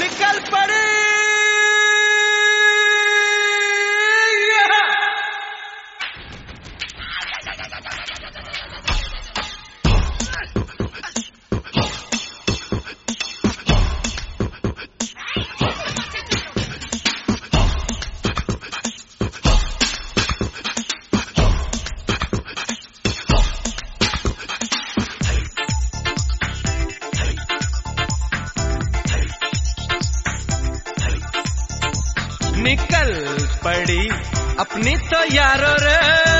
निकल पड़ी निकल पड़ी अपनी तो यारो रे,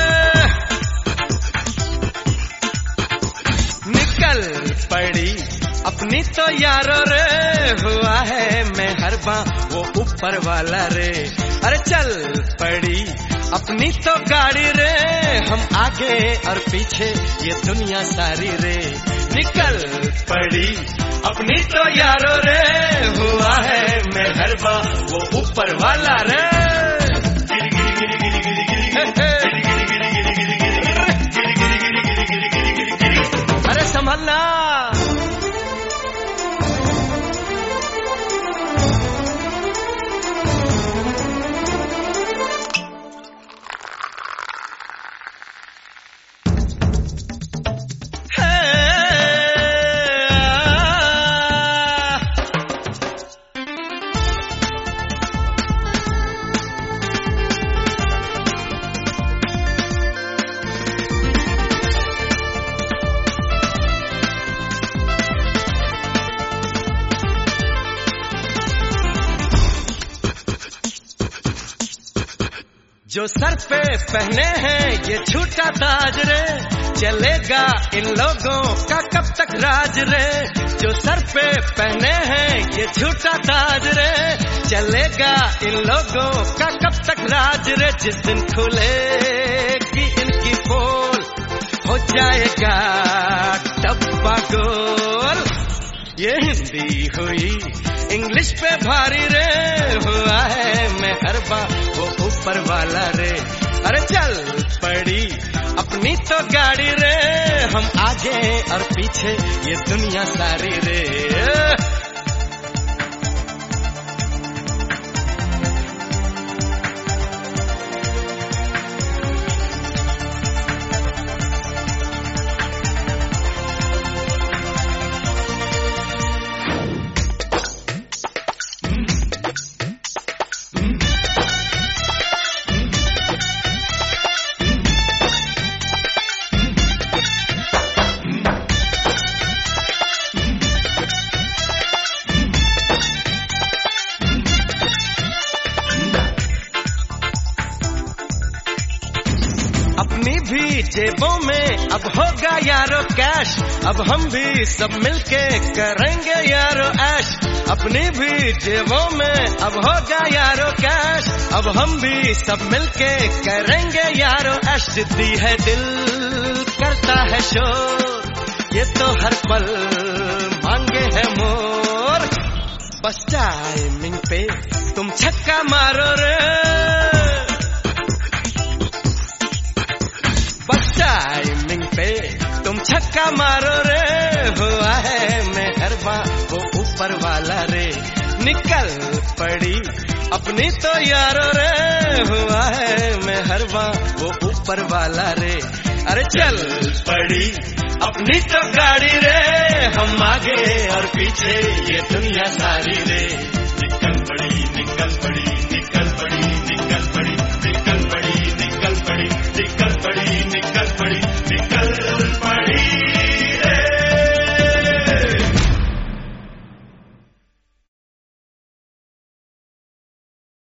निकल पड़ी अपनी तो यारो रे, हुआ है मैं हरबा वो ऊपर वाला रे। अरे चल पड़ी अपनी तो गाड़ी रे, हम आगे और पीछे ये दुनिया सारी रे। निकल पड़ी अपनी तो यारो रे, हुआ है मैं हरबा वो ऊपर वाला रे। अरे संभलना जो सर पे पहने हैं ये झूठा ताज रे, चलेगा इन लोगों का कब तक राज रे। जो सर पे pehne हैं ये झूठा ताज रे, चलेगा इन लोगों का कब तक राज रे। जिस दिन खुलेगी इनकी पोल हो जाएगा डब्बा गोल। ये हिंदी हुई इंग्लिश पे भारी रे, हुआ है मैं हरबा वो ऊपर वाला रे। अरे चल पड़ी अपनी तो गाड़ी रे, हम आगे और पीछे ये दुनिया सारी रे। अपनी भी जेबों में अब होगा यारो कैश, अब हम भी सब मिलके करेंगे यारो ऐश। अपनी भी जेबों में अब होगा यारो कैश, अब हम भी सब मिलके करेंगे यारो ऐश। जिद्दी है दिल करता है शोर, ये तो हर पल मांगे है मोर। बस टाइमिंग पे तुम छक्का मारो रे, टाइमिंग पे तुम छक्का मारो रे। हुआ है मैं हरबा वो ऊपर वाला रे। निकल पड़ी अपनी तो यारो रे, हुआ है मैं हरबा वो ऊपर वाला रे। अरे चल पड़ी अपनी तो गाड़ी रे, हम आगे और पीछे ये दुनिया सारी रे।